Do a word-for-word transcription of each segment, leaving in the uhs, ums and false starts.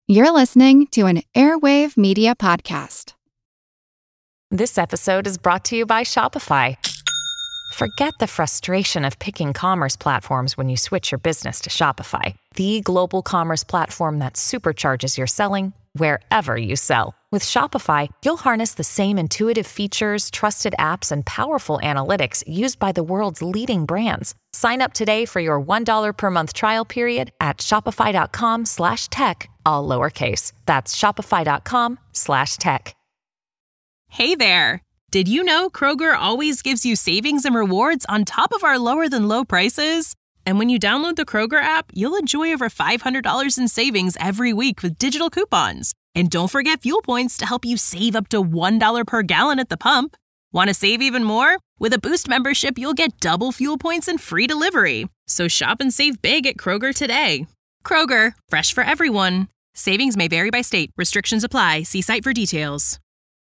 You're listening to an Airwave Media Podcast. This episode is brought to you by Shopify. Forget the frustration of picking commerce platforms when you switch your business to Shopify, the global commerce platform that supercharges your selling wherever you sell. With Shopify, you'll harness the same intuitive features, trusted apps, and powerful analytics used by the world's leading brands. Sign up today for your one dollar per month trial period at shopify.com slash tech, all lowercase. That's shopify.com slash tech. Hey there! Did you know Kroger always gives you savings and rewards on top of our lower-than-low prices? And when you download the Kroger app, you'll enjoy over five hundred dollars in savings every week with digital coupons. And don't forget fuel points to help you save up to one dollar per gallon at the pump. Want to save even more? With a Boost membership, you'll get double fuel points and free delivery. So shop and save big at Kroger today. Kroger, fresh for everyone. Savings may vary by state. Restrictions apply. See site for details.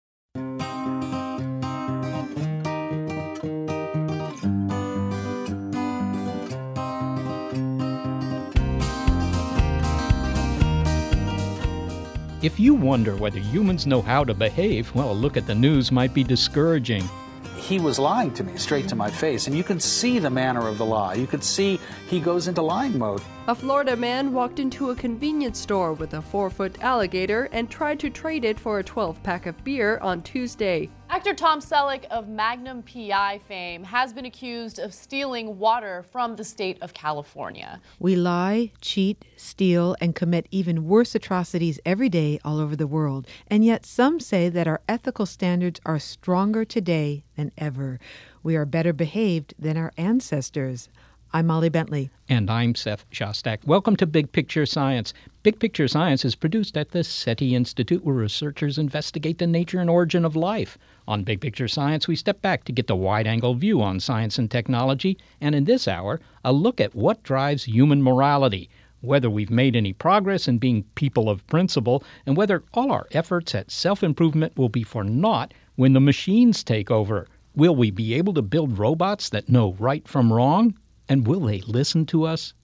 If you wonder whether humans know how to behave, well, a look at the news might be discouraging. He was lying to me straight to my face, and you could see the manner of the lie. You could see he goes into lying mode. A Florida man walked into a convenience store with a four-foot alligator and tried to trade it for a twelve-pack of beer on Tuesday. Actor Tom Selleck of Magnum P I fame has been accused of stealing water from the state of California. We lie, cheat, steal, and commit even worse atrocities every day all over the world. And yet some say that our ethical standards are stronger today than ever. We are better behaved than our ancestors. I'm Molly Bentley. And I'm Seth Shostak. Welcome to Big Picture Science. Big Picture Science is produced at the SETI Institute, where researchers investigate the nature and origin of life. On Big Picture Science, we step back to get the wide-angle view on science and technology. And in this hour, a look at what drives human morality, whether we've made any progress in being people of principle, and whether all our efforts at self-improvement will be for naught when the machines take over. Will we be able to build robots that know right from wrong? And will they listen to us?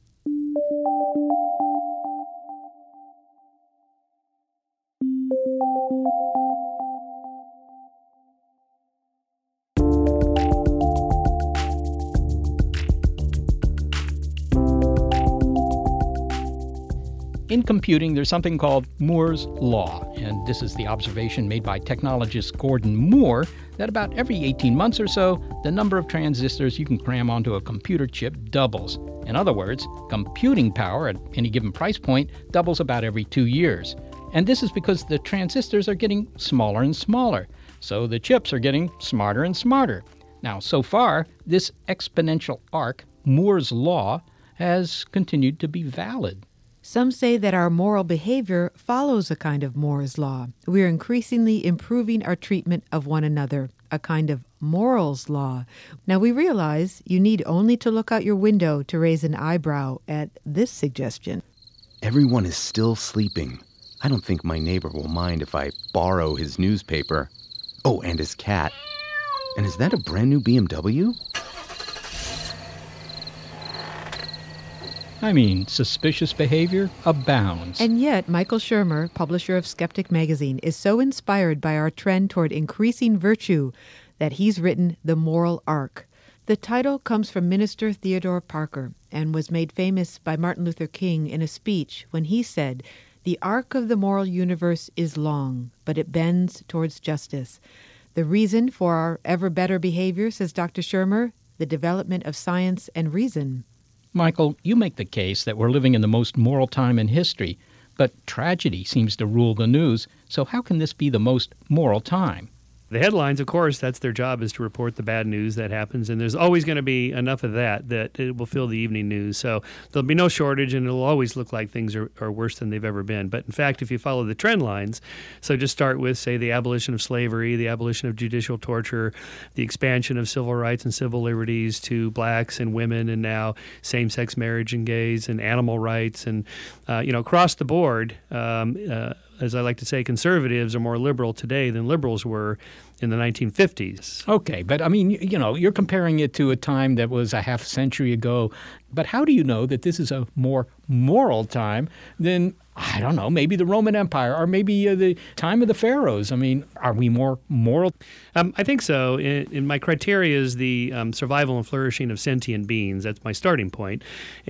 In computing, there's something called Moore's Law, and this is the observation made by technologist Gordon Moore that about every eighteen months or so, the number of transistors you can cram onto a computer chip doubles. In other words, computing power at any given price point doubles about every two years. And this is because the transistors are getting smaller and smaller, so the chips are getting smarter and smarter. Now, so far, this exponential arc, Moore's Law, has continued to be valid. Some say that our moral behavior follows a kind of Moore's Law. We are increasingly improving our treatment of one another, a kind of morals law. Now, we realize you need only to look out your window to raise an eyebrow at this suggestion. Everyone is still sleeping. I don't think my neighbor will mind if I borrow his newspaper. Oh, and his cat. And is that a brand new B M W? I mean, suspicious behavior abounds. And yet, Michael Shermer, publisher of Skeptic magazine, is so inspired by our trend toward increasing virtue that he's written The Moral Arc. The title comes from Minister Theodore Parker and was made famous by Martin Luther King in a speech when he said, "The arc of the moral universe is long, but it bends towards justice. The reason for our ever better behavior," says Doctor Shermer, "the development of science and reason." Michael, you make the case that we're living in the most moral time in history, but tragedy seems to rule the news, so how can this be the most moral time? The headlines, of course, that's their job, is to report the bad news that happens, and there's always going to be enough of that that it will fill the evening news. So there'll be no shortage, and it'll always look like things are, are worse than they've ever been. But in fact, if you follow the trend lines, so just start with, say, the abolition of slavery, the abolition of judicial torture, the expansion of civil rights and civil liberties to blacks and women, and now same-sex marriage and gays and animal rights, and, uh, you know, across the board, um, uh, as I like to say, conservatives are more liberal today than liberals were in the nineteen fifties. Okay, but I mean, you know, you're comparing it to a time that was a half century ago. But how do you know that this is a more moral time than, I don't know, maybe the Roman Empire or maybe uh, the time of the pharaohs? I mean, are we more moral? Um, I think so. In, in my criteria is the um, survival and flourishing of sentient beings. That's my starting point.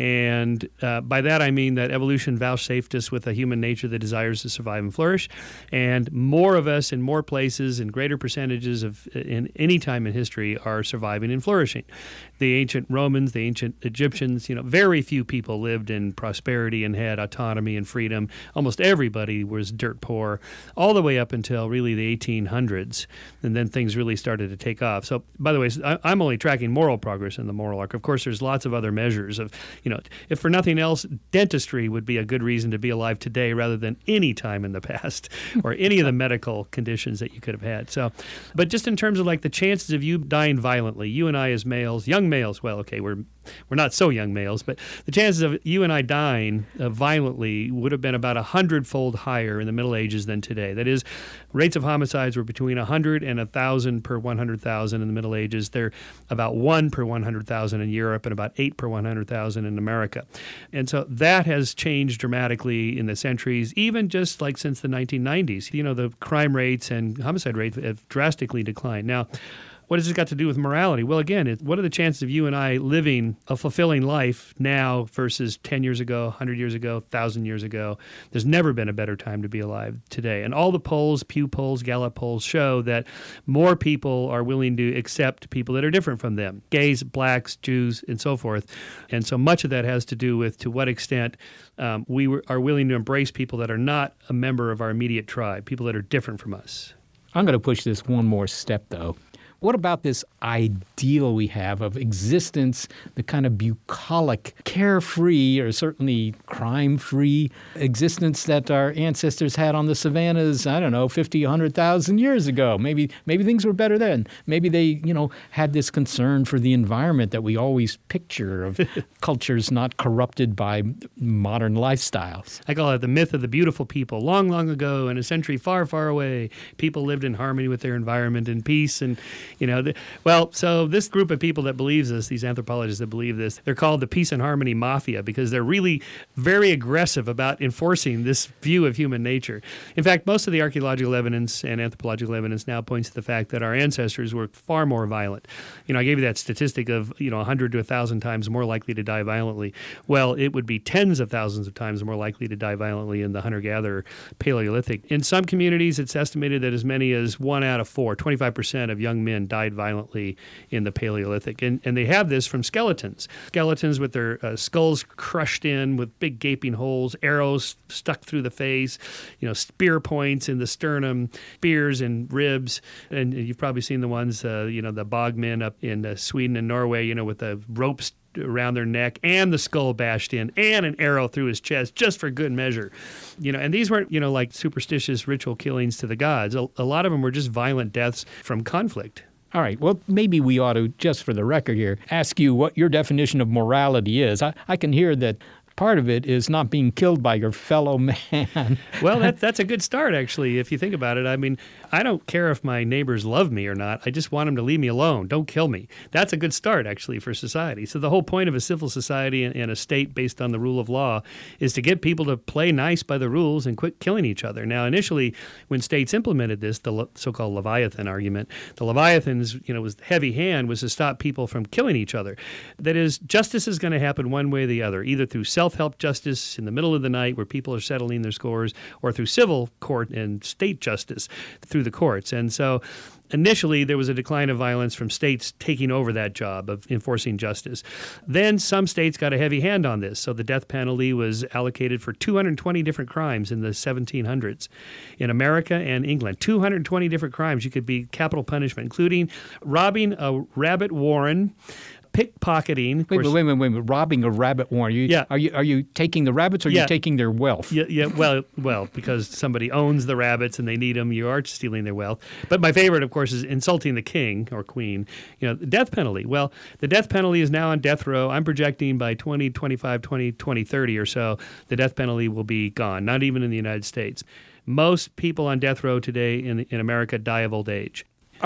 And uh, by that I mean that evolution vouchsafed us with a human nature that desires to survive and flourish. And more of us in more places and greater percentages of in any time in history are surviving and flourishing. The ancient Romans, the ancient Egyptians, you know, very few people lived in prosperity and had autonomy and freedom. Almost everybody was dirt poor all the way up until really the eighteen hundreds. And then things really started to take off. So, by the way, I'm only tracking moral progress in the moral arc. Of course, there's lots of other measures of, you know, if for nothing else, dentistry would be a good reason to be alive today rather than any time in the past or any of the medical conditions that you could have had. So, but just in terms of like the chances of you dying violently, you and I as males, young males, well, okay, we're we're not so young males, but the chances of you and I dying uh, violently would have been about a hundredfold higher in the Middle Ages than today. That is, rates of homicides were between one hundred and one thousand per one hundred thousand in the Middle Ages. They're about one per one hundred thousand in Europe and about eight per one hundred thousand in America. And so that has changed dramatically in the centuries, even just like since the nineteen nineties. You know, the crime rates and homicide rates have drastically declined. Now, what has this got to do with morality? Well, again, it, what are the chances of you and I living a fulfilling life now versus ten years ago, one hundred years ago, one thousand years ago? There's never been a better time to be alive today. And all the polls, Pew polls, Gallup polls show that more people are willing to accept people that are different from them, gays, blacks, Jews, and so forth. And so much of that has to do with to what extent um, we were, are willing to embrace people that are not a member of our immediate tribe, people that are different from us. I'm going to push this one more step, though. What about this ideal we have of existence, the kind of bucolic, carefree, or certainly crime-free existence that our ancestors had on the savannas, I don't know, fifty, one hundred thousand years ago? Maybe maybe things were better then. Maybe they, you know, had this concern for the environment that we always picture of cultures not corrupted by modern lifestyles. I call it the myth of the beautiful people. Long, long ago, in a century far, far away, people lived in harmony with their environment and peace and You know, the, well, so this group of people that believes this, these anthropologists that believe this, they're called the Peace and Harmony Mafia because they're really very aggressive about enforcing this view of human nature. In fact, most of the archaeological evidence and anthropological evidence now points to the fact that our ancestors were far more violent. You know, I gave you that statistic of, you know, one hundred to one thousand times more likely to die violently. Well, it would be tens of thousands of times more likely to die violently in the hunter-gatherer Paleolithic. In some communities, it's estimated that as many as one out of four, twenty-five percent of young men died violently in the Paleolithic. And, and they have this from skeletons. Skeletons with their uh, skulls crushed in with big gaping holes, arrows stuck through the face, you know, spear points in the sternum, spears in ribs. And you've probably seen the ones, uh, you know, the bogmen up in uh, Sweden and Norway, you know, with the ropes around their neck and the skull bashed in and an arrow through his chest just for good measure. You know, and these weren't, you know, like superstitious ritual killings to the gods. A, a lot of them were just violent deaths from conflict. All right, well, maybe we ought to, just for the record here, ask you what your definition of morality is. I, I can hear that part of it is not being killed by your fellow man. Well, that, that's a good start, actually, if you think about it. I mean, I don't care if my neighbors love me or not. I just want them to leave me alone. Don't kill me. That's a good start, actually, for society. So the whole point of a civil society and, and a state based on the rule of law is to get people to play nice by the rules and quit killing each other. Now, initially, when states implemented this, the le- so-called Leviathan argument, the Leviathan's, you know, was heavy hand was to stop people from killing each other. That is, justice is going to happen one way or the other, either through self self-help justice in the middle of the night where people are settling their scores, or through civil court and state justice through the courts. And so initially there was a decline of violence from states taking over that job of enforcing justice. Then some states got a heavy hand on this. So the death penalty was allocated for two hundred twenty different crimes in the seventeen hundreds. In America and England, two hundred twenty different crimes you could be capital punishment, including robbing a rabbit warren, pickpocketing. Wait, wait, wait, wait, wait, robbing a rabbit warren. You, yeah. Are you are you taking the rabbits or are yeah. you taking their wealth? Yeah, yeah. Well, well, because somebody owns the rabbits and they need them, you are stealing their wealth. But my favorite, of course, is insulting the king or queen. You know, the death penalty. Well, the death penalty is now on death row. I'm projecting by twenty twenty-five, twenty, twenty thirty or so, the death penalty will be gone, not even in the United States. Most people on death row today in, in America die of old age. All right.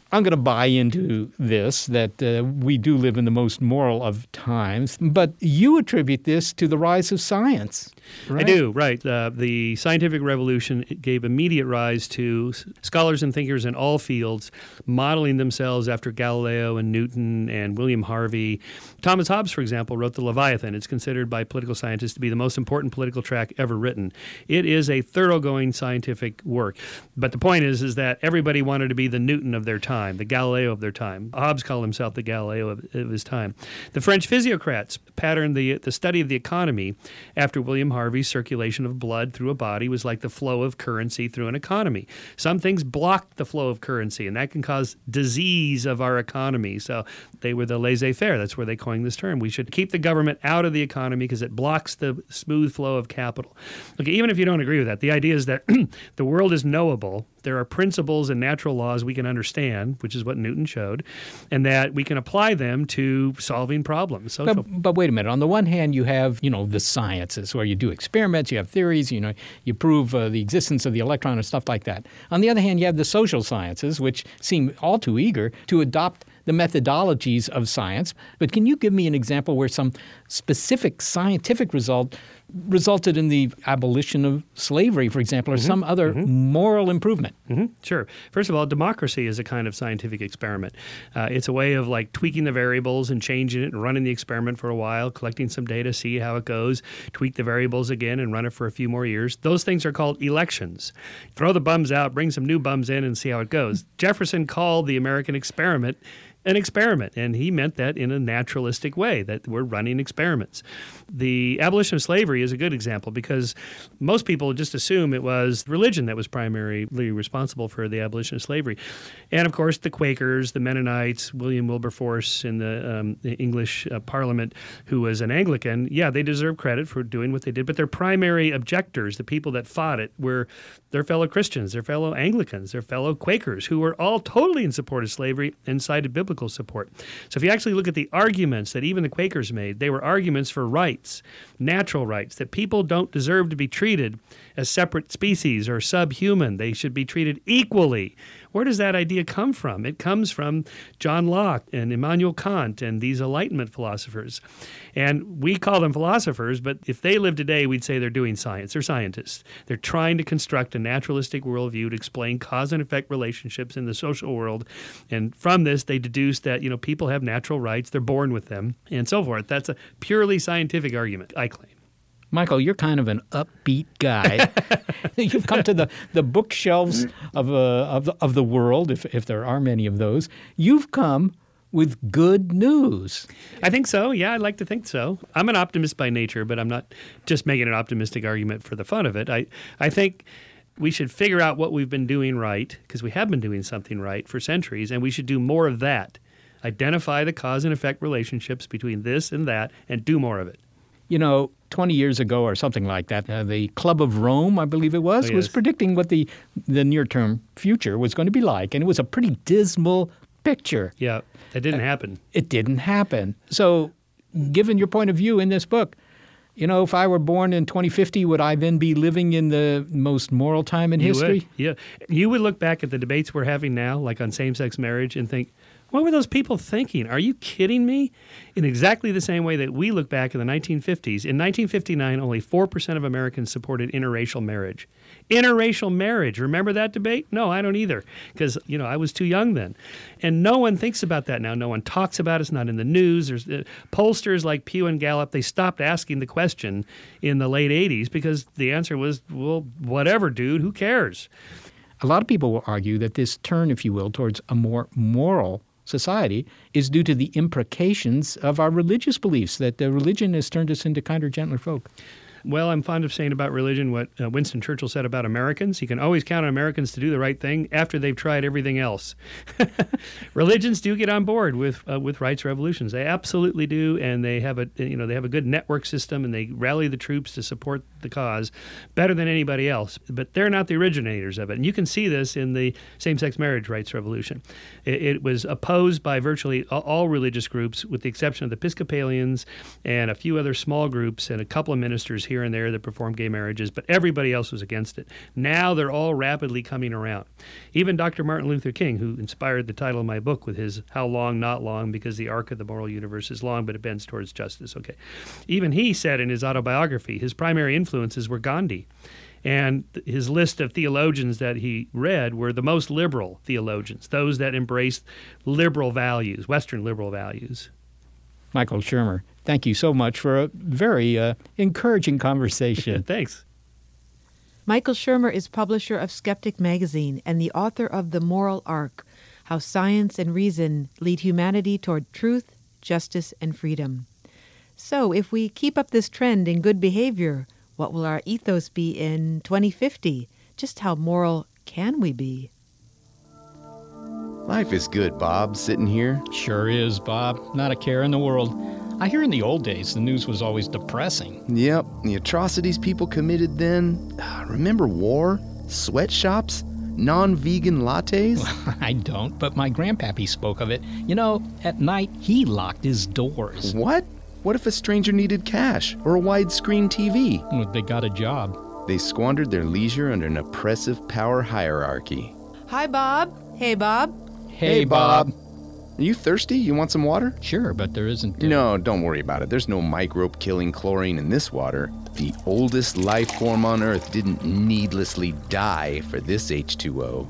I'm going to buy into this, that uh, we do live in the most moral of times, but you attribute this to the rise of science. Right? I do, right. Uh, the scientific revolution gave immediate rise to scholars and thinkers in all fields modeling themselves after Galileo and Newton and William Harvey. Thomas Hobbes, for example, wrote The Leviathan. It's considered by political scientists to be the most important political tract ever written. It is a thoroughgoing scientific work. But the point is, is that everybody wanted to be the Newton of their time, the Galileo of their time. Hobbes called himself the Galileo of, of his time. The French physiocrats patterned the, the study of the economy after William Harvey's circulation of blood through a body was like the flow of currency through an economy. Some things block the flow of currency, and that can cause disease of our economy. So they were the laissez-faire. That's where they coined this term. We should keep the government out of the economy because it blocks the smooth flow of capital. Look, even if you don't agree with that, the idea is that the world is knowable. There are principles and natural laws we can understand, which is what Newton showed, and that we can apply them to solving problems. Social. But, but wait a minute. On the one hand, you have, you know, the sciences where you do experiments, you have theories, you know, you prove uh, the existence of the electron and stuff like that. On the other hand, you have the social sciences, which seem all too eager to adopt the methodologies of science. But can you give me an example where some specific scientific result resulted in the abolition of slavery, for example, or mm-hmm. some other mm-hmm. moral improvement? Mm-hmm. Sure. First of all, democracy is a kind of scientific experiment. Uh, it's a way of like tweaking the variables and changing it and running the experiment for a while, collecting some data, see how it goes, tweak the variables again and run it for a few more years. Those things are called elections. Throw the bums out, bring some new bums in and see how it goes. Jefferson called the American experiment an experiment, and he meant that in a naturalistic way, that we're running experiments. The abolition of slavery is a good example because most people just assume it was religion that was primarily responsible for the abolition of slavery. And, of course, the Quakers, the Mennonites, William Wilberforce in the, um, the English uh, Parliament, who was an Anglican, yeah, they deserve credit for doing what they did, but their primary objectors, the people that fought it, were their fellow Christians, their fellow Anglicans, their fellow Quakers, who were all totally in support of slavery and cited biblical support. So if you actually look at the arguments that even the Quakers made, they were arguments for rights, natural rights, that people don't deserve to be treated as separate species or subhuman. They should be treated equally. Where does that idea come from? It comes from John Locke and Immanuel Kant and these Enlightenment philosophers. And we call them philosophers, but if they lived today, we'd say they're doing science. They're scientists. They're trying to construct a naturalistic worldview to explain cause and effect relationships in the social world. And from this, they deduce that, you know, people have natural rights, they're born with them, and so forth. That's a purely scientific argument, I claim. Michael, you're kind of an upbeat guy. You've come to the, the bookshelves of, uh, of, the, of the world, if, if there are many of those. You've come with good news. I think so. Yeah, I'd like to think so. I'm an optimist by nature, but I'm not just making an optimistic argument for the fun of it. I, I think we should figure out what we've been doing right, because we have been doing something right for centuries, and we should do more of that. Identify the cause and effect relationships between this and that, and do more of it. You know, twenty years ago or something like that, uh, the Club of Rome, I believe it was, oh, yes. was predicting what the, the near-term future was going to be like. And it was a pretty dismal picture. Yeah, that didn't uh, happen. It didn't happen. So given your point of view in this book, you know, if I were born in twenty fifty, would I then be living in the most moral time in you history? Would. Yeah. You would look back at the debates we're having now, like on same-sex marriage, and think, what were those people thinking? Are you kidding me? In exactly the same way that we look back in the nineteen fifties. In nineteen fifty-nine, only four percent of Americans supported interracial marriage. Interracial marriage. Remember that debate? No, I don't either, because, you know, I was too young then. And no one thinks about that now. No one talks about it. It's not in the news. There's uh, pollsters like Pew and Gallup, they stopped asking the question in the late eighties because the answer was, well, whatever, dude, who cares? A lot of people will argue that this turn, if you will, towards a more moral society is due to the imprecations of our religious beliefs, that the religion has turned us into kinder, gentler folk. Well, I'm fond of saying about religion what uh, Winston Churchill said about Americans. You can always count on Americans to do the right thing after they've tried everything else. Religions do get on board with uh, with rights revolutions. They absolutely do, and they have a you know they have a good network system, and they rally the troops to support the cause better than anybody else. But they're not the originators of it, and you can see this in the same-sex marriage rights revolution. It, it was opposed by virtually all religious groups, with the exception of the Episcopalians and a few other small groups and a couple of ministers here here and there that performed gay marriages, but everybody else was against it. Now they're all rapidly coming around. Even Doctor Martin Luther King, who inspired the title of my book with his How Long, Not Long, because the arc of the moral universe is long, but it bends towards justice. Okay. Even he said in his autobiography his primary influences were Gandhi. And his list of theologians that he read were the most liberal theologians, those that embraced liberal values, Western liberal values. Michael Shermer, thank you so much for a very uh, encouraging conversation. Thanks. Michael Shermer is publisher of Skeptic Magazine and the author of The Moral Arc, How Science and Reason Lead Humanity Toward Truth, Justice, and Freedom. So if we keep up this trend in good behavior, what will our ethos be in twenty fifty? Just how moral can we be? Life is good, Bob, sitting here. Sure is, Bob. Not a care in the world. I hear in the old days the news was always depressing. Yep, the atrocities people committed then. Remember war? Sweatshops? Non-vegan lattes? I don't, but my grandpappy spoke of it. You know, at night he locked his doors. What? What if a stranger needed cash or a widescreen T V? Well, they got a job. They squandered their leisure under an oppressive power hierarchy. Hi, Bob. Hey, Bob. Hey, Bob. Are you thirsty? You want some water? Sure, but there isn't... Uh... No, don't worry about it. There's no microbe-killing chlorine in this water. The oldest life form on Earth didn't needlessly die for this H two O.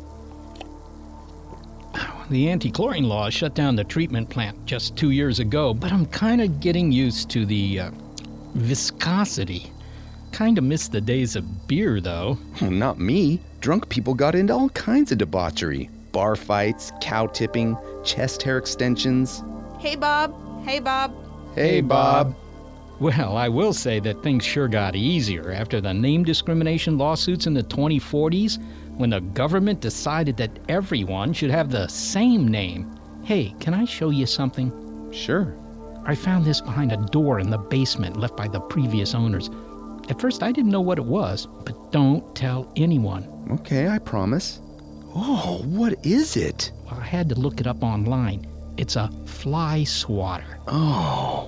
The anti-chlorine law shut down the treatment plant just two years ago, but I'm kind of getting used to the uh, viscosity. Kind of miss the days of beer, though. Oh, not me. Drunk people got into all kinds of debauchery. Bar fights, cow tipping, chest hair extensions. Hey, Bob. Hey, Bob. Hey, Bob. Well, I will say that things sure got easier after the name discrimination lawsuits in the twenty forties, when the government decided that everyone should have the same name. Hey, can I show you something? Sure. I found this behind a door in the basement left by the previous owners. At first, I didn't know what it was, but don't tell anyone. Okay, I promise. Oh, what is it? Well, I had to look it up online. It's a fly swatter. Oh.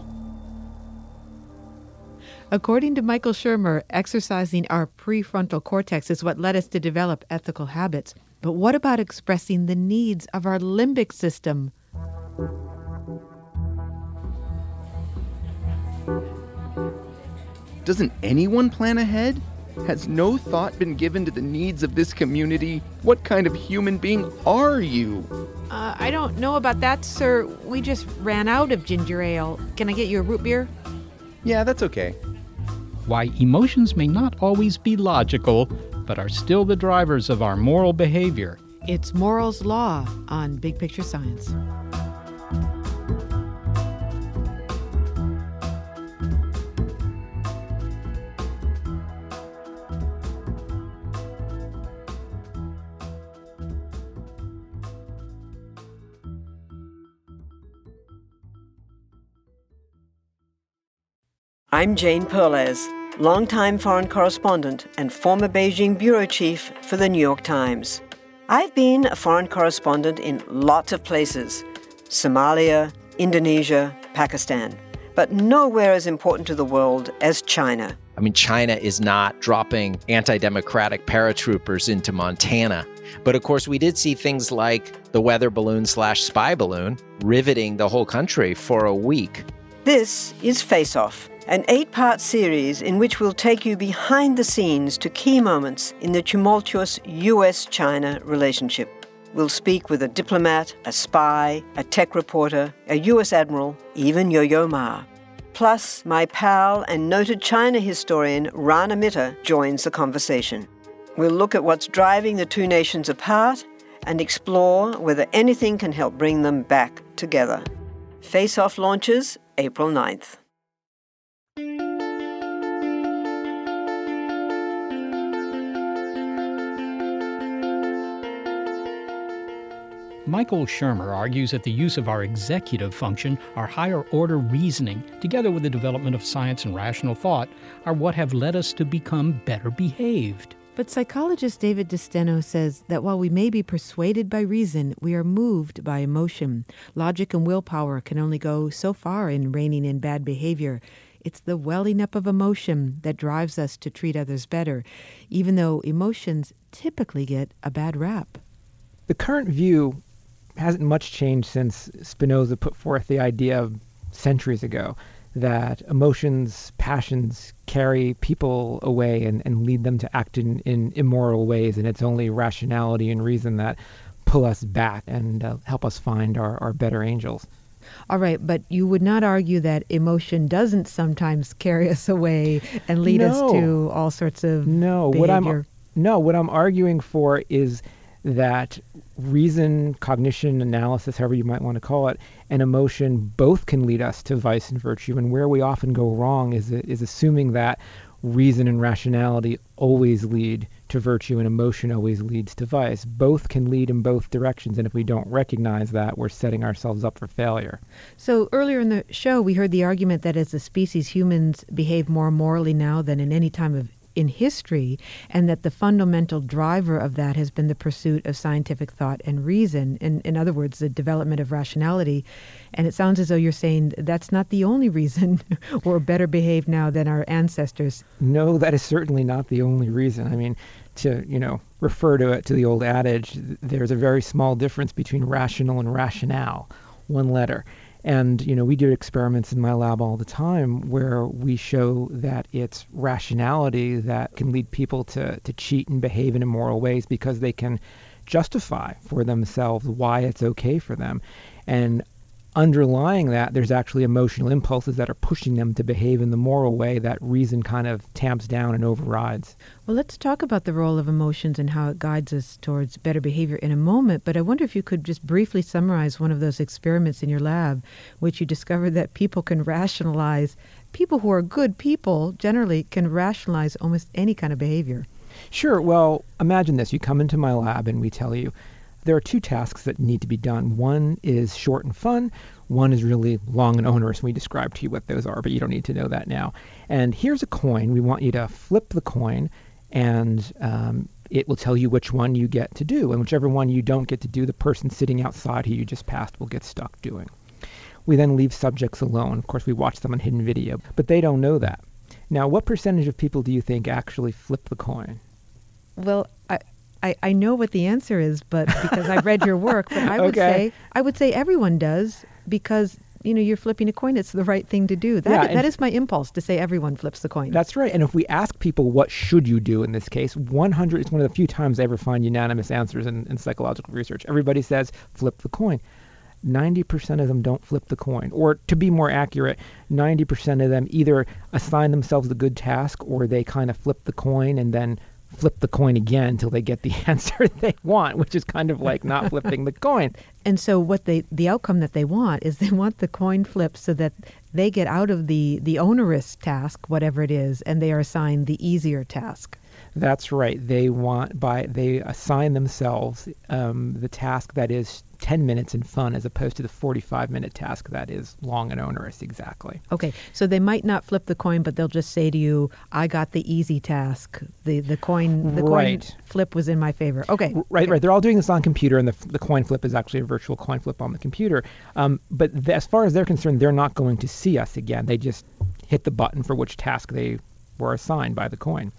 According to Michael Shermer, exercising our prefrontal cortex is what led us to develop ethical habits. But what about expressing the needs of our limbic system? Doesn't anyone plan ahead? Has no thought been given to the needs of this community? What kind of human being are you? Uh, I don't know about that, sir. We just ran out of ginger ale. Can I get you a root beer? Yeah, that's okay. Why emotions may not always be logical, but are still the drivers of our moral behavior. It's Moral's Law on Big Picture Science. I'm Jane Perlez, longtime foreign correspondent and former Beijing bureau chief for the New York Times. I've been a foreign correspondent in lots of places: Somalia, Indonesia, Pakistan, but nowhere as important to the world as China. I mean, China is not dropping anti-democratic paratroopers into Montana. But of course, we did see things like the weather balloon slash spy balloon riveting the whole country for a week. This is Face Off, an eight-part series in which we'll take you behind the scenes to key moments in the tumultuous U S China relationship. We'll speak with a diplomat, a spy, a tech reporter, a U S admiral, even Yo-Yo Ma. Plus, my pal and noted China historian Rana Mitter joins the conversation. We'll look at what's driving the two nations apart and explore whether anything can help bring them back together. Face Off launches April ninth. Michael Shermer argues that the use of our executive function, our higher-order reasoning, together with the development of science and rational thought, are what have led us to become better behaved. But psychologist David DeSteno says that while we may be persuaded by reason, we are moved by emotion. Logic and willpower can only go so far in reining in bad behavior. It's the welling up of emotion that drives us to treat others better, even though emotions typically get a bad rap. The current view hasn't much changed since Spinoza put forth the idea centuries ago that emotions, passions carry people away and, and lead them to act in, in immoral ways, and it's only rationality and reason that pull us back and uh, help us find our, our better angels. All right, but you would not argue that emotion doesn't sometimes carry us away and lead no. us to all sorts of no, behavior? What I'm, no, what I'm arguing for is that reason, cognition, analysis, however you might want to call it, and emotion both can lead us to vice and virtue. And where we often go wrong is is assuming that reason and rationality always lead to virtue and emotion always leads to vice. Both can lead in both directions, and if we don't recognize that, we're setting ourselves up for failure. So earlier in the show, we heard the argument that as a species, humans behave more morally now than in any time of in history, and that the fundamental driver of that has been the pursuit of scientific thought and reason. In, in other words, the development of rationality. And it sounds as though you're saying that's not the only reason we're better behaved now than our ancestors. No, that is certainly not the only reason. I mean, to, you know, refer to it to the old adage, there's a very small difference between rational and rationale, one letter. And, you know, we do experiments in my lab all the time where we show that it's rationality that can lead people to, to cheat and behave in immoral ways because they can justify for themselves why it's okay for them. And underlying that, there's actually emotional impulses that are pushing them to behave in the moral way that reason kind of tamps down and overrides. Well, let's talk about the role of emotions and how it guides us towards better behavior in a moment. But I wonder if you could just briefly summarize one of those experiments in your lab, which you discovered that people can rationalize, people who are good people generally can rationalize almost any kind of behavior. Sure. Well, imagine this. You come into my lab and we tell you, there are two tasks that need to be done. One is short and fun. One is really long and onerous. We described to you what those are, but you don't need to know that now. And here's a coin. We want you to flip the coin, and um, it will tell you which one you get to do. And whichever one you don't get to do, the person sitting outside who you just passed will get stuck doing. We then leave subjects alone. Of course, we watch them on hidden video, but they don't know that. Now, what percentage of people do you think actually flip the coin? Well, I... I, I know what the answer is, but because I read your work, but I would okay. say I would say everyone does because, you know, you're flipping a coin. It's the right thing to do. That, yeah, that is my impulse to say everyone flips the coin. That's right. And if we ask people what should you do in this case, one hundred is one of the few times I ever find unanimous answers in, in psychological research. Everybody says flip the coin. ninety percent of them don't flip the coin. Or to be more accurate, ninety percent of them either assign themselves the good task or they kind of flip the coin and then flip the coin again until they get the answer they want, which is kind of like not flipping the coin. And so what they the outcome that they want is they want the coin flipped so that they get out of the, the onerous task, whatever it is, and they are assigned the easier task. That's right. They want by they assign themselves um, the task that is ten minutes and fun as opposed to the forty-five minute task that is long and onerous. Exactly. Okay. So they might not flip the coin, but they'll just say to you, I got the easy task. The the coin the right. coin flip was in my favor. Okay. Right, okay. right. They're all doing this on computer, and the the coin flip is actually a virtual coin flip on the computer. Um, but th- as far as they're concerned, they're not going to see us again. They just hit the button for which task they were assigned by the coin.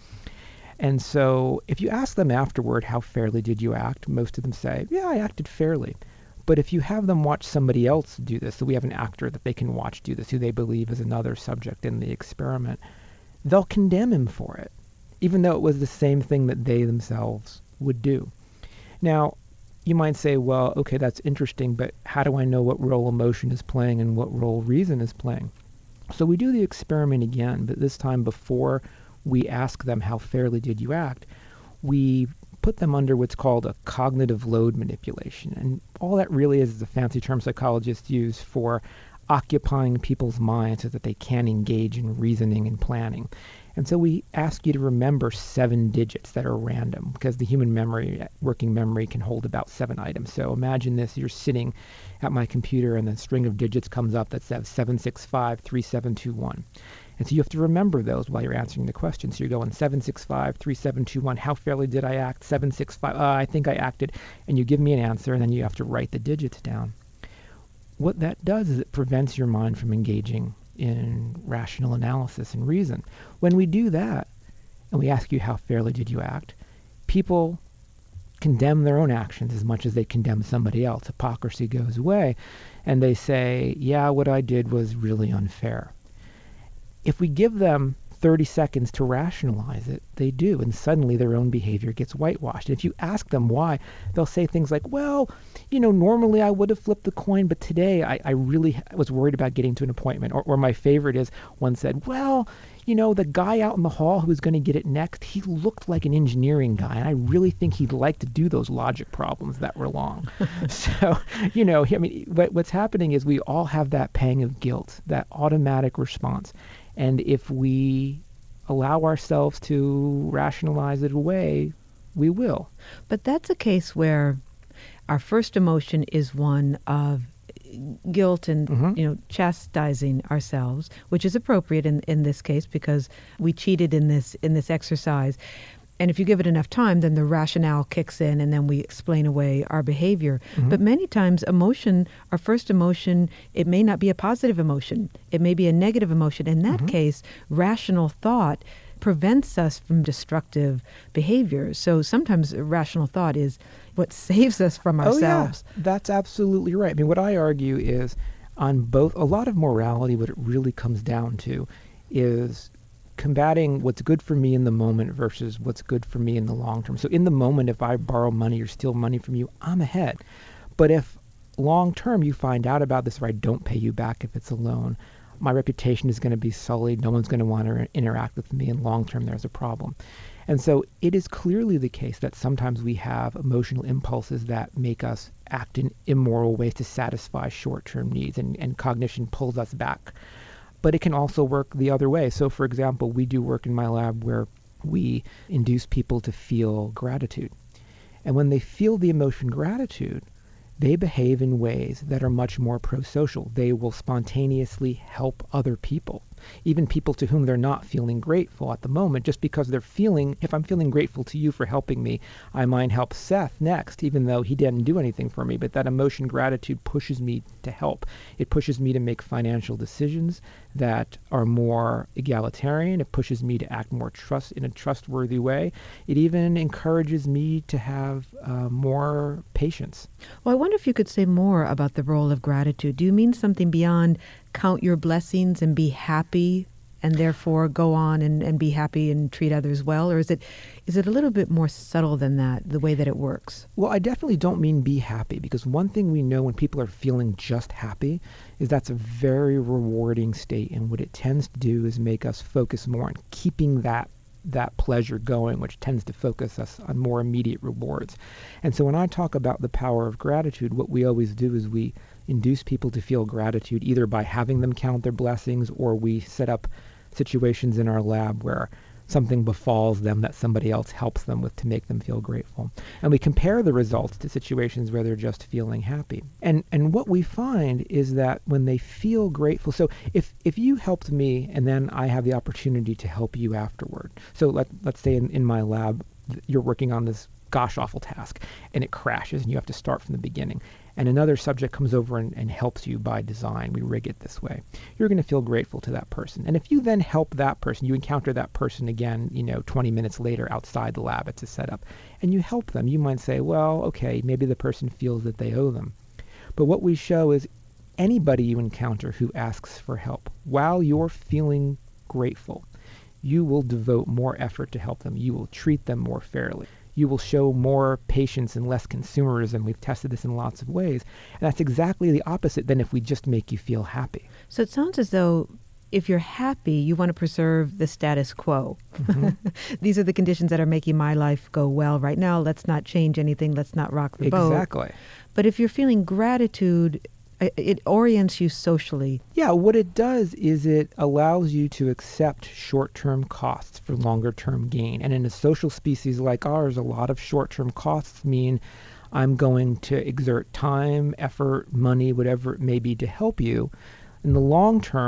And so if you ask them afterward, how fairly did you act? Most of them say, yeah, I acted fairly. But if you have them watch somebody else do this, so we have an actor that they can watch do this, who they believe is another subject in the experiment, they'll condemn him for it, even though it was the same thing that they themselves would do. Now, you might say, well, okay, that's interesting, but how do I know what role emotion is playing and what role reason is playing? So we do the experiment again, but this time before we ask them how fairly did you act, we put them under what's called a cognitive load manipulation. And all that really is is a fancy term psychologists use for occupying people's minds so that they can engage in reasoning and planning. And so we ask you to remember seven digits that are random, because the human memory, working memory, can hold about seven items. So imagine this, you're sitting at my computer and the string of digits comes up that says seven six five three seven two one. And so you have to remember those while you're answering the question. So you're going seven six five three seven two one. How fairly did I act? seven six five. Uh, I think I acted. And you give me an answer, and then you have to write the digits down. What that does is it prevents your mind from engaging in rational analysis and reason. When we do that, and we ask you how fairly did you act, people condemn their own actions as much as they condemn somebody else. Hypocrisy goes away, and they say, yeah, what I did was really unfair. If we give them thirty seconds to rationalize it, they do, and suddenly their own behavior gets whitewashed. And if you ask them why, they'll say things like, well, you know, normally I would have flipped the coin, but today I, I really was worried about getting to an appointment. Or, or my favorite is, one said, well, you know, the guy out in the hall who was going to get it next, he looked like an engineering guy, and I really think he'd like to do those logic problems that were long. So, you know, I mean, what, what's happening is we all have that pang of guilt, that automatic response. And if we allow ourselves to rationalize it away, we will. But that's a case where our first emotion is one of guilt and, mm-hmm. you know, chastising ourselves, which is appropriate in, in this case because we cheated in this in this exercise. And if you give it enough time, then the rationale kicks in and then we explain away our behavior. Mm-hmm. But many times emotion, our first emotion, it may not be a positive emotion. It may be a negative emotion. In that mm-hmm. case, rational thought prevents us from destructive behavior. So sometimes rational thought is what saves us from ourselves. Oh, yeah. That's absolutely right. I mean, what I argue is on both, a lot of morality, what it really comes down to is combating what's good for me in the moment versus what's good for me in the long term. So in the moment, if I borrow money or steal money from you, I'm ahead. But if long term you find out about this or I don't pay you back if it's a loan, my reputation is going to be sullied. No one's going to want to interact with me. And long term, there's a problem. And so it is clearly the case that sometimes we have emotional impulses that make us act in immoral ways to satisfy short-term needs, and, and cognition pulls us back. But it can also work the other way. So, for example, we do work in my lab where we induce people to feel gratitude. And when they feel the emotion gratitude, they behave in ways that are much more pro-social. They will spontaneously help other people, even people to whom they're not feeling grateful at the moment, just because they're feeling, if I'm feeling grateful to you for helping me, I might help Seth next, even though he didn't do anything for me. But that emotion gratitude pushes me to help. It pushes me to make financial decisions that are more egalitarian. It pushes me to act more trust in a trustworthy way. It even encourages me to have uh, more patience. Well, I wonder if you could say more about the role of gratitude. Do you mean something beyond count your blessings and be happy and therefore go on and, and be happy and treat others well? Or is it is it a little bit more subtle than that, the way that it works? Well, I definitely don't mean be happy, because one thing we know when people are feeling just happy is that's a very rewarding state. And what it tends to do is make us focus more on keeping that that pleasure going, which tends to focus us on more immediate rewards. And so when I talk about the power of gratitude, what we always do is we induce people to feel gratitude either by having them count their blessings, or we set up situations in our lab where something befalls them that somebody else helps them with to make them feel grateful. And we compare the results to situations where they're just feeling happy. And and what we find is that when they feel grateful, so if, if you helped me and then I have the opportunity to help you afterward. So let, let's say in, in my lab, you're working on this gosh awful task and it crashes and you have to start from the beginning. And another subject comes over and, and helps you by design. We rig it this way. You're going to feel grateful to that person. And if you then help that person, you encounter that person again, you know, twenty minutes later outside the lab, it's a setup, and you help them, you might say, well, okay, maybe the person feels that they owe them. But what we show is anybody you encounter who asks for help, while you're feeling grateful, you will devote more effort to help them. You will treat them more fairly. You will show more patience and less consumerism. We've tested this in lots of ways. And that's exactly the opposite than if we just make you feel happy. So it sounds as though if you're happy, you want to preserve the status quo. Mm-hmm. These are the conditions that are making my life go well right now. Let's not change anything. Let's not rock the boat. Exactly. But if you're feeling gratitude, it orients you socially. Yeah, what it does is it allows you to accept short-term costs for longer-term gain. And in a social species like ours, a lot of short-term costs mean I'm going to exert time, effort, money, whatever it may be to help you. In the long term,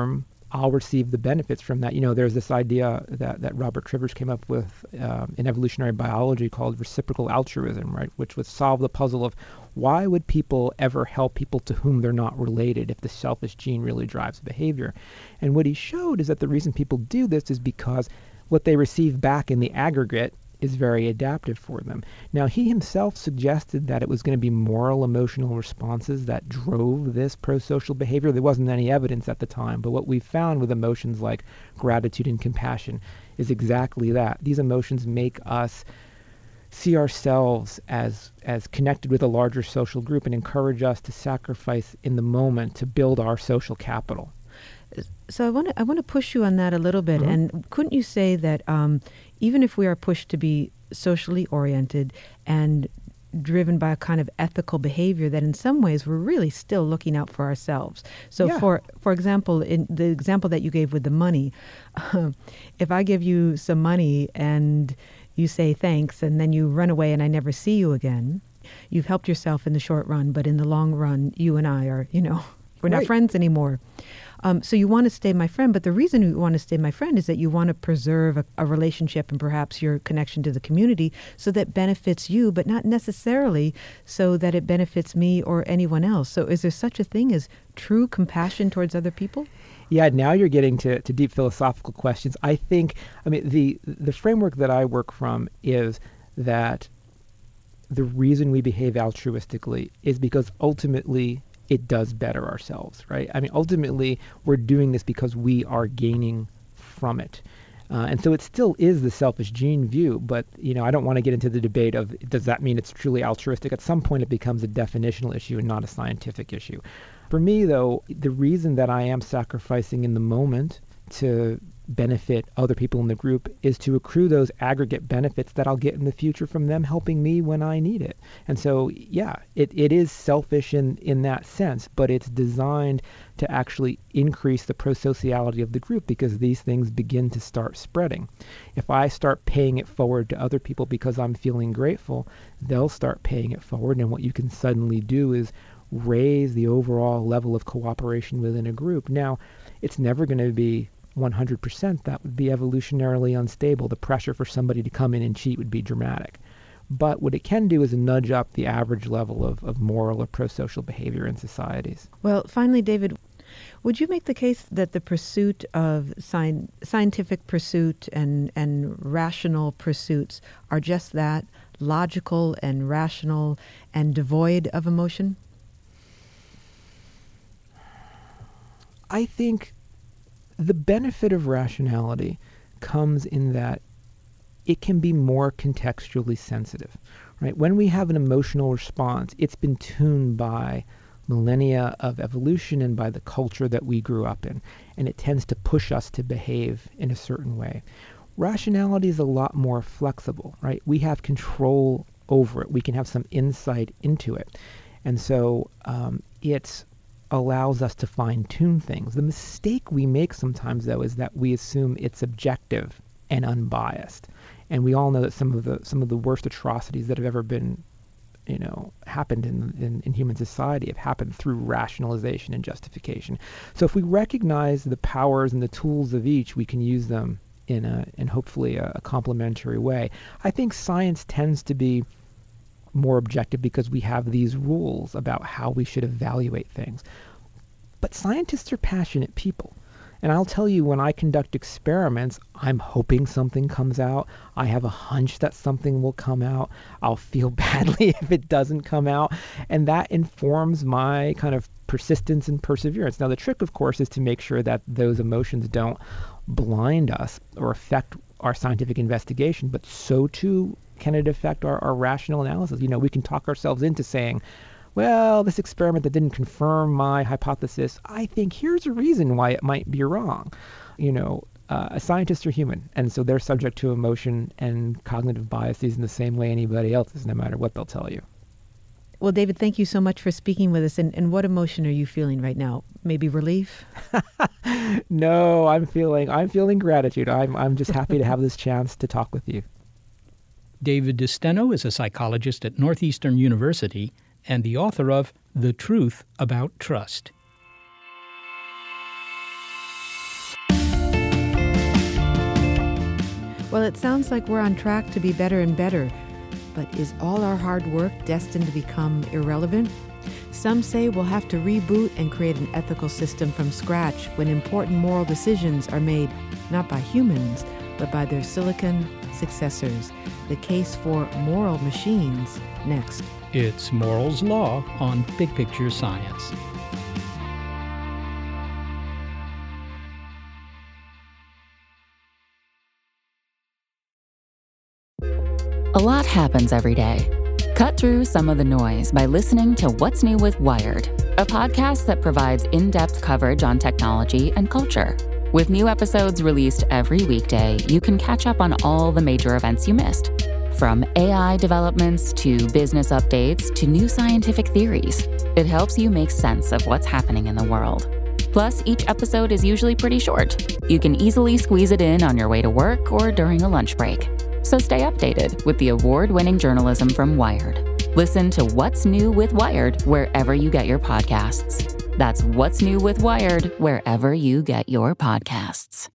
I'll receive the benefits from that. You know, there's this idea that, that Robert Trivers came up with um, in evolutionary biology called reciprocal altruism, right, which would solve the puzzle of why would people ever help people to whom they're not related if the selfish gene really drives behavior. And what he showed is that the reason people do this is because what they receive back in the aggregate is very adaptive for them. Now, he himself suggested that it was going to be moral emotional responses that drove this pro-social behavior. There wasn't any evidence at the time, but what we found with emotions like gratitude and compassion is exactly that. These emotions make us see ourselves as as connected with a larger social group and encourage us to sacrifice in the moment to build our social capital. So I want to I want to push you on that a little bit. Mm-hmm. And couldn't you say that um, even if we are pushed to be socially oriented and driven by a kind of ethical behavior, that in some ways we're really still looking out for ourselves? So Yeah. for for example, in the example that you gave with the money, uh, if I give you some money and you say thanks and then you run away and I never see you again, you've helped yourself in the short run, but in the long run, you and I are, you know, we're not Right. friends anymore. Um, so you want to stay my friend, but the reason you want to stay my friend is that you want to preserve a, a relationship and perhaps your connection to the community so that benefits you, but not necessarily so that it benefits me or anyone else. So is there such a thing as true compassion towards other people? Yeah, now you're getting to, to deep philosophical questions. I think, I mean, the the framework that I work from is that the reason we behave altruistically is because ultimately it does better ourselves, right? I mean, ultimately, we're doing this because we are gaining from it. Uh, and so it still is the selfish gene view, but, you know, I don't want to get into the debate of does that mean it's truly altruistic? At some point, it becomes a definitional issue and not a scientific issue. For me, though, the reason that I am sacrificing in the moment to benefit other people in the group is to accrue those aggregate benefits that I'll get in the future from them helping me when I need it. And so, yeah, it, it is selfish in, in that sense, but it's designed to actually increase the prosociality of the group because these things begin to start spreading. If I start paying it forward to other people because I'm feeling grateful, they'll start paying it forward. And what you can suddenly do is raise the overall level of cooperation within a group. Now, it's never going to be one hundred percent. That would be evolutionarily unstable. The pressure for somebody to come in and cheat would be dramatic. But what it can do is nudge up the average level of, of moral or pro-social behavior in societies. Well, finally, David, would you make the case that the pursuit of sci- scientific pursuit and, and rational pursuits are just that, logical and rational and devoid of emotion? I think the benefit of rationality comes in that it can be more contextually sensitive, right? When we have an emotional response, it's been tuned by millennia of evolution and by the culture that we grew up in, and it tends to push us to behave in a certain way. Rationality is a lot more flexible, right? We have control over it. We can have some insight into it. And so um, it's allows us to fine-tune things. The mistake we make sometimes, though, is that we assume it's objective and unbiased. And we all know that some of the some of the worst atrocities that have ever been, you know, happened in, in, in human society have happened through rationalization and justification. So if we recognize the powers and the tools of each, we can use them in a in hopefully a, a complementary way. I think science tends to be more objective because we have these rules about how we should evaluate things. But scientists are passionate people. And I'll tell you, when I conduct experiments, I'm hoping something comes out. I have a hunch that something will come out. I'll feel badly if it doesn't come out. And that informs my kind of persistence and perseverance. Now, the trick, of course, is to make sure that those emotions don't blind us or affect our scientific investigation, but so too can it affect our, our rational analysis. You know, we can talk ourselves into saying, well, this experiment that didn't confirm my hypothesis, I think here's a reason why it might be wrong. You know, uh, scientists are human, and so they're subject to emotion and cognitive biases in the same way anybody else is, no matter what they'll tell you. Well, David, thank you so much for speaking with us. And, and what emotion are you feeling right now? Maybe relief? No, I'm feeling I'm feeling gratitude. I'm I'm just happy to have this chance to talk with you. David DeSteno is a psychologist at Northeastern University and the author of The Truth About Trust. Well, it sounds like we're on track to be better and better. But is all our hard work destined to become irrelevant? Some say we'll have to reboot and create an ethical system from scratch when important moral decisions are made not by humans, but by their silicon successors. The case for moral machines, next. It's Moral's Law on Big Picture Science. A lot happens every day. Cut through some of the noise by listening to What's New with Wired, a podcast that provides in-depth coverage on technology and culture. With new episodes released every weekday, you can catch up on all the major events you missed. From A I developments to business updates to new scientific theories, it helps you make sense of what's happening in the world. Plus, each episode is usually pretty short. You can easily squeeze it in on your way to work or during a lunch break. So stay updated with the award-winning journalism from Wired. Listen to What's New with Wired wherever you get your podcasts. That's What's New with Wired wherever you get your podcasts.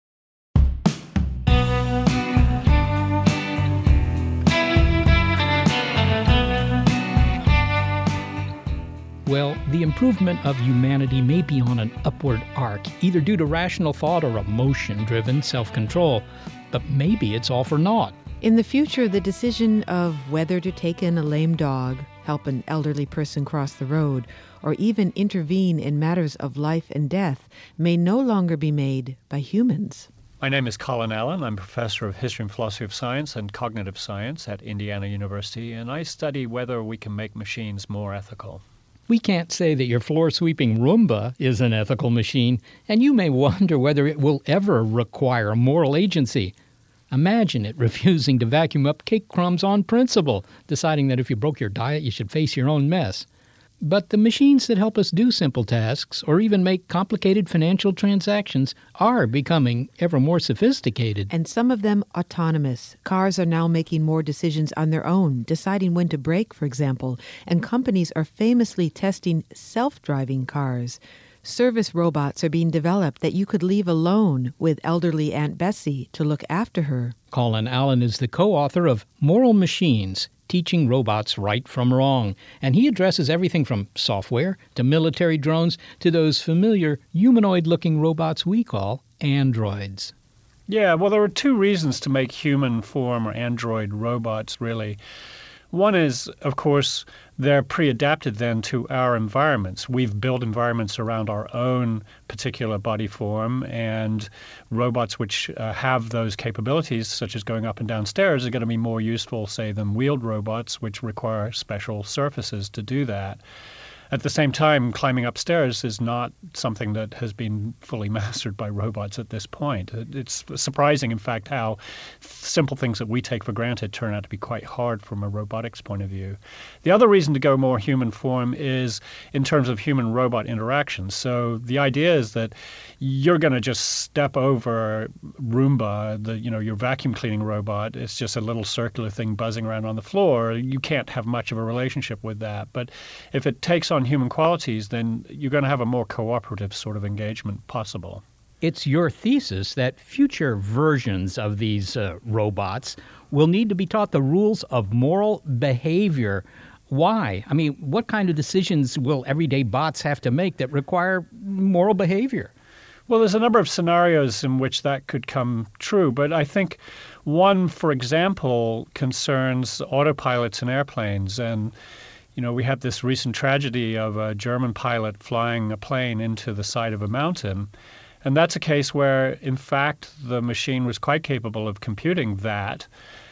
Well, the improvement of humanity may be on an upward arc, either due to rational thought or emotion-driven self-control, but maybe it's all for naught. In the future, the decision of whether to take in a lame dog, help an elderly person cross the road, or even intervene in matters of life and death may no longer be made by humans. My name is Colin Allen. I'm professor of history and philosophy of science and cognitive science at Indiana University, and I study whether we can make machines more ethical. We can't say that your floor-sweeping Roomba is an ethical machine, and you may wonder whether it will ever require moral agency. Imagine it refusing to vacuum up cake crumbs on principle, deciding that if you broke your diet, you should face your own mess. But the machines that help us do simple tasks or even make complicated financial transactions are becoming ever more sophisticated. And some of them autonomous. Cars are now making more decisions on their own, deciding when to brake, for example, and companies are famously testing self-driving cars. Service robots are being developed that you could leave alone with elderly Aunt Bessie to look after her. Colin Allen is the co-author of Moral Machines, Teaching Robots Right from Wrong, and he addresses everything from software to military drones to those familiar humanoid-looking robots we call androids. Yeah, well, there are two reasons to make human form or android robots, really. One is, of course, they're pre-adapted then to our environments. We've built environments around our own particular body form, and robots which uh, have those capabilities, such as going up and down stairs, are going to be more useful, say, than wheeled robots, which require special surfaces to do that. At the same time, climbing upstairs is not something that has been fully mastered by robots at this point. It's surprising, in fact, how simple things that we take for granted turn out to be quite hard from a robotics point of view. The other reason to go more human form is in terms of human-robot interactions. So the idea is that you're going to just step over Roomba, the you know your vacuum cleaning robot. It's just a little circular thing buzzing around on the floor. You can't have much of a relationship with that. But if it takes on human qualities, then you're going to have a more cooperative sort of engagement possible. It's your thesis that future versions of these uh, robots will need to be taught the rules of moral behavior. Why? I mean, what kind of decisions will everyday bots have to make that require moral behavior? Well, there's a number of scenarios in which that could come true, but I think one, for example, concerns autopilots in airplanes. And You know, we had this recent tragedy of a German pilot flying a plane into the side of a mountain. And that's a case where, in fact, the machine was quite capable of computing that.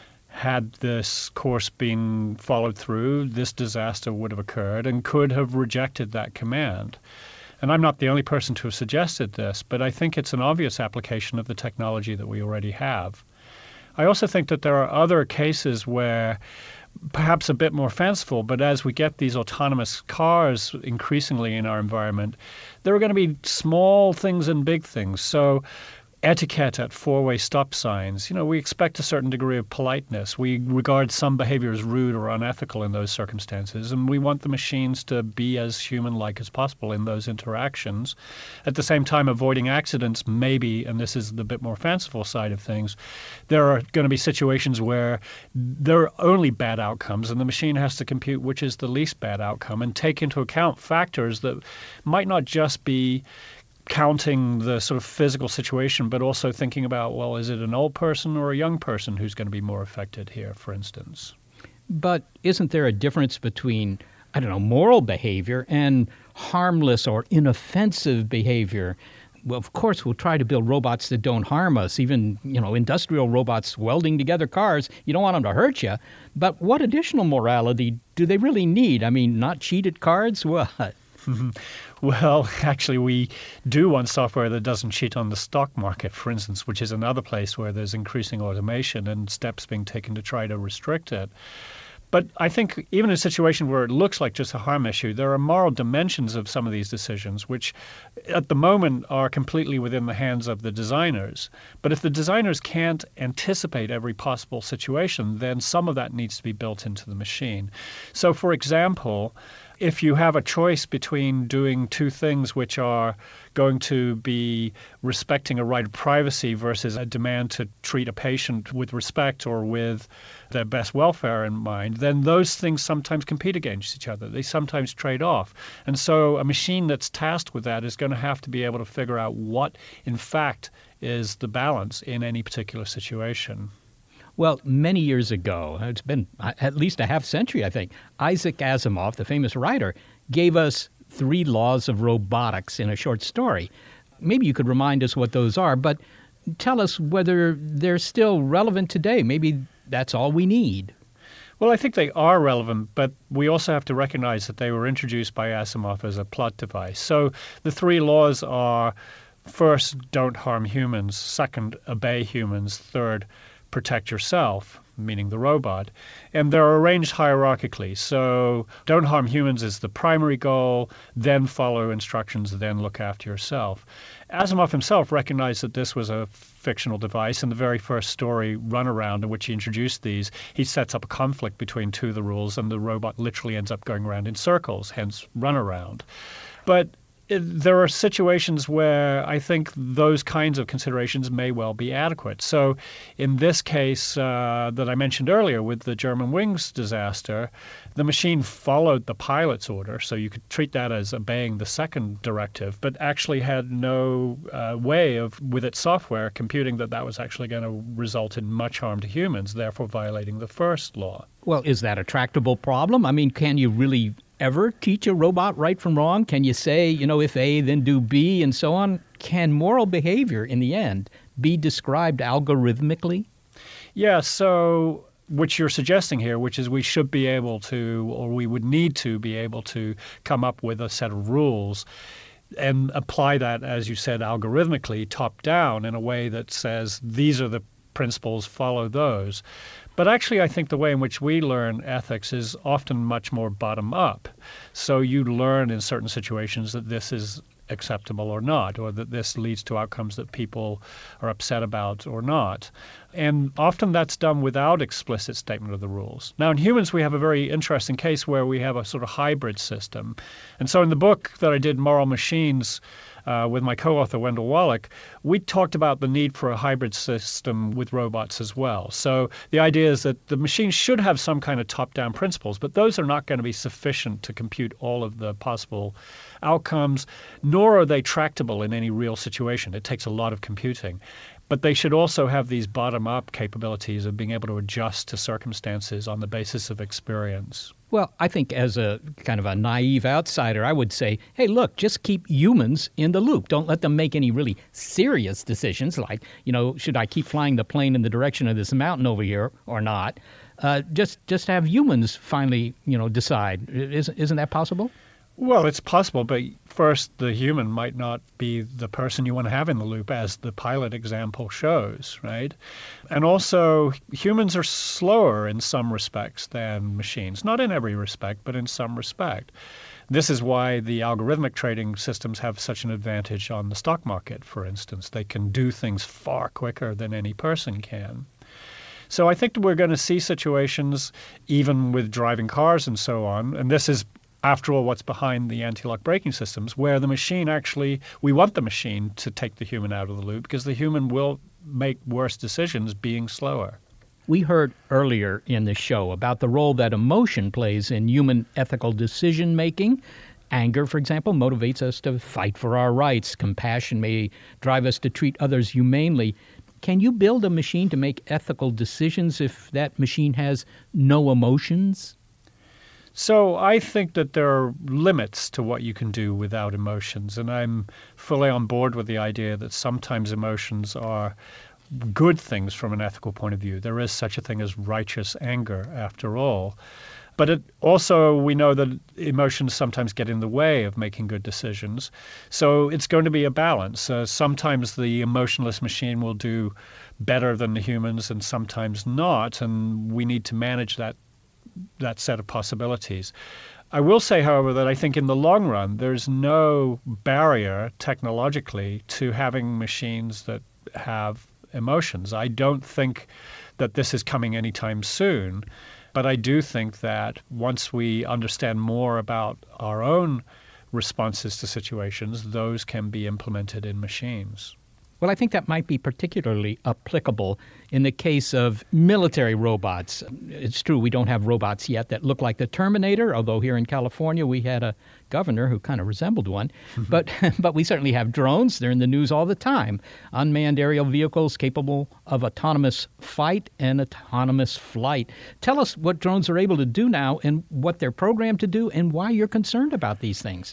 Had this course been followed through, this disaster would have occurred and could have rejected that command. And I'm not the only person to have suggested this, but I think it's an obvious application of the technology that we already have. I also think that there are other cases where perhaps a bit more fanciful, but as we get these autonomous cars increasingly in our environment, there are going to be small things and big things. So etiquette at four-way stop signs. You know, we expect a certain degree of politeness. We regard some behavior as rude or unethical in those circumstances, and we want the machines to be as human-like as possible in those interactions. At the same time, avoiding accidents, maybe, and this is the bit more fanciful side of things, there are going to be situations where there are only bad outcomes, and the machine has to compute which is the least bad outcome and take into account factors that might not just be counting the sort of physical situation, but also thinking about, well, is it an old person or a young person who's going to be more affected here, for instance? But isn't there a difference between, I don't know, moral behavior and harmless or inoffensive behavior? Well, of course, we'll try to build robots that don't harm us. Even, you know, industrial robots welding together cars, you don't want them to hurt you. But what additional morality do they really need? I mean, not cheated cards? What? Well, actually, we do want software that doesn't cheat on the stock market, for instance, which is another place where there's increasing automation and steps being taken to try to restrict it. But I think even in a situation where it looks like just a harm issue, there are moral dimensions of some of these decisions, which at the moment are completely within the hands of the designers. But if the designers can't anticipate every possible situation, then some of that needs to be built into the machine. So, for example, if you have a choice between doing two things which are going to be respecting a right of privacy versus a demand to treat a patient with respect or with their best welfare in mind, then those things sometimes compete against each other. They sometimes trade off. And so a machine that's tasked with that is going to have to be able to figure out what, in fact, is the balance in any particular situation. Well, many years ago, it's been at least a half century, I think, Isaac Asimov, the famous writer, gave us three laws of robotics in a short story. Maybe you could remind us what those are, but tell us whether they're still relevant today. Maybe that's all we need. Well, I think they are relevant, but we also have to recognize that they were introduced by Asimov as a plot device. So the three laws are, first, don't harm humans. Second, obey humans. Third, protect yourself, meaning the robot. And they're arranged hierarchically. So don't harm humans is the primary goal, then follow instructions, then look after yourself. Asimov himself recognized that this was a fictional device. In the very first story, Runaround, in which he introduced these, he sets up a conflict between two of the rules, and the robot literally ends up going around in circles, hence Runaround. But it, there are situations where I think those kinds of considerations may well be adequate. So in this case uh, that I mentioned earlier with the Germanwings disaster, the machine followed the pilot's order, so you could treat that as obeying the second directive, but actually had no uh, way of, with its software, computing that that was actually going to result in much harm to humans, therefore violating the first law. Well, is that a tractable problem? I mean, can you really ever teach a robot right from wrong? Can you say, you know, if A, then do B, and so on? Can moral behavior, in the end, be described algorithmically? Yeah, so which you're suggesting here, which is we should be able to, or we would need to be able to come up with a set of rules and apply that, as you said, algorithmically, top down, in a way that says these are the principles, follow those. But actually, I think the way in which we learn ethics is often much more bottom up. So you learn in certain situations that this is acceptable or not, or that this leads to outcomes that people are upset about or not. And often that's done without explicit statement of the rules. Now, in humans, we have a very interesting case where we have a sort of hybrid system. And so in the book that I did, Moral Machines, Uh, with my co-author, Wendell Wallach, we talked about the need for a hybrid system with robots as well. So the idea is that the machines should have some kind of top-down principles, but those are not going to be sufficient to compute all of the possible outcomes, nor are they tractable in any real situation. It takes a lot of computing. But they should also have these bottom-up capabilities of being able to adjust to circumstances on the basis of experience. Well, I think as a kind of a naive outsider, I would say, hey, look, just keep humans in the loop. Don't let them make any really serious decisions like, you know, should I keep flying the plane in the direction of this mountain over here or not? Uh, just just have humans finally, you know, decide. Isn't, isn't that possible? Well, it's possible, but first, the human might not be the person you want to have in the loop, as the pilot example shows, right? And also, humans are slower in some respects than machines. Not in every respect, but in some respect. This is why the algorithmic trading systems have such an advantage on the stock market, for instance. They can do things far quicker than any person can. So I think we're going to see situations, even with driving cars and so on, and this is, after all, what's behind the anti-lock braking systems, where the machine actually, we want the machine to take the human out of the loop because the human will make worse decisions being slower. We heard earlier in the show about the role that emotion plays in human ethical decision-making. Anger, for example, motivates us to fight for our rights. Compassion may drive us to treat others humanely. Can you build a machine to make ethical decisions if that machine has no emotions? So I think that there are limits to what you can do without emotions, and I'm fully on board with the idea that sometimes emotions are good things from an ethical point of view. There is such a thing as righteous anger, after all. But it also, we know that emotions sometimes get in the way of making good decisions. So it's going to be a balance. Uh, sometimes the emotionless machine will do better than the humans and sometimes not, and we need to manage that that set of possibilities. I will say, however, that I think in the long run, there's no barrier technologically to having machines that have emotions. I don't think that this is coming anytime soon, but I do think that once we understand more about our own responses to situations, those can be implemented in machines. Well, I think that might be particularly applicable in the case of military robots. It's true we don't have robots yet that look like the Terminator, although here in California we had a governor who kind of resembled one. Mm-hmm. But but we certainly have drones. They're in the news all the time. Unmanned aerial vehicles capable of autonomous fight and autonomous flight. Tell us what drones are able to do now and what they're programmed to do and why you're concerned about these things.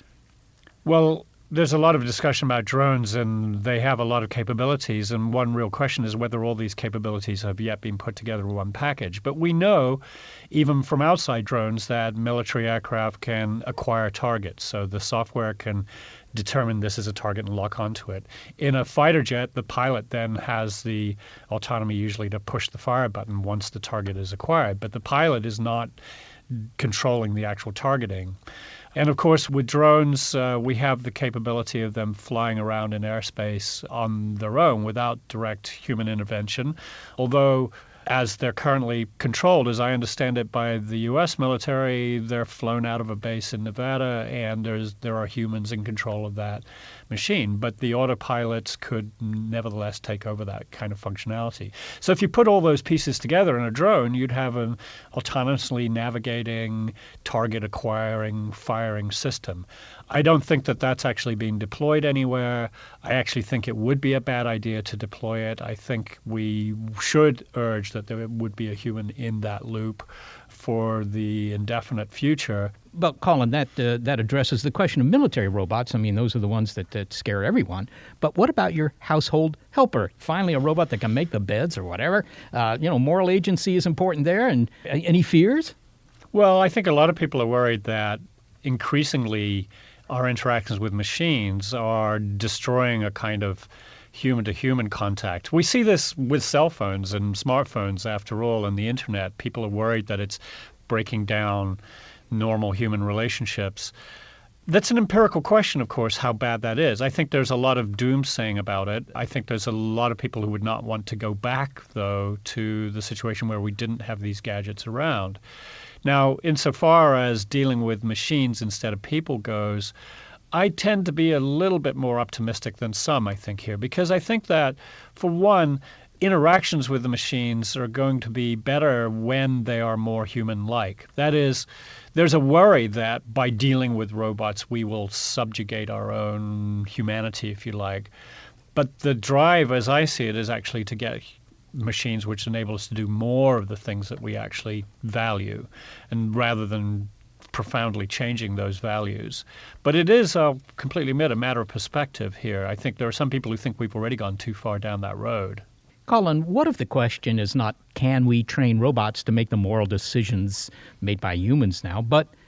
Well, there's a lot of discussion about drones, and they have a lot of capabilities, and one real question is whether all these capabilities have yet been put together in one package. But we know, even from outside drones, that military aircraft can acquire targets, so the software can determine this is a target and lock onto it. In a fighter jet, the pilot then has the autonomy usually to push the fire button once the target is acquired, but the pilot is not controlling the actual targeting. And of course, with drones, uh, we have the capability of them flying around in airspace on their own without direct human intervention, although as they're currently controlled, as I understand it, by the U S military, they're flown out of a base in Nevada, and there's there are humans in control of that machine. But the autopilots could nevertheless take over that kind of functionality. So if you put all those pieces together in a drone, you'd have an autonomously navigating, target-acquiring, firing system. I don't think that that's actually being deployed anywhere. I actually think it would be a bad idea to deploy it. I think we should urge that there would be a human in that loop for the indefinite future. But, Colin, that uh, that addresses the question of military robots. I mean, those are the ones that, that scare everyone. But what about your household helper? Finally, a robot that can make the beds or whatever. Uh, you know, moral agency is important there. And uh, any fears? Well, I think a lot of people are worried that increasingly our interactions with machines are destroying a kind of human-to-human contact. We see this with cell phones and smartphones, after all, and the internet. People are worried that it's breaking down normal human relationships. That's an empirical question, of course, how bad that is. I think there's a lot of doomsaying about it. I think there's a lot of people who would not want to go back, though, to the situation where we didn't have these gadgets around. Now, insofar as dealing with machines instead of people goes, I tend to be a little bit more optimistic than some, I think, here, because I think that, for one, interactions with the machines are going to be better when they are more human-like. That is, there's a worry that by dealing with robots, we will subjugate our own humanity, if you like. But the drive, as I see it, is actually to get machines which enable us to do more of the things that we actually value, and rather than profoundly changing those values. But it is, I'll completely admit, a matter of perspective here. I think there are some people who think we've already gone too far down that road. Colin, what if the question is not can we train robots to make the moral decisions made by humans now, but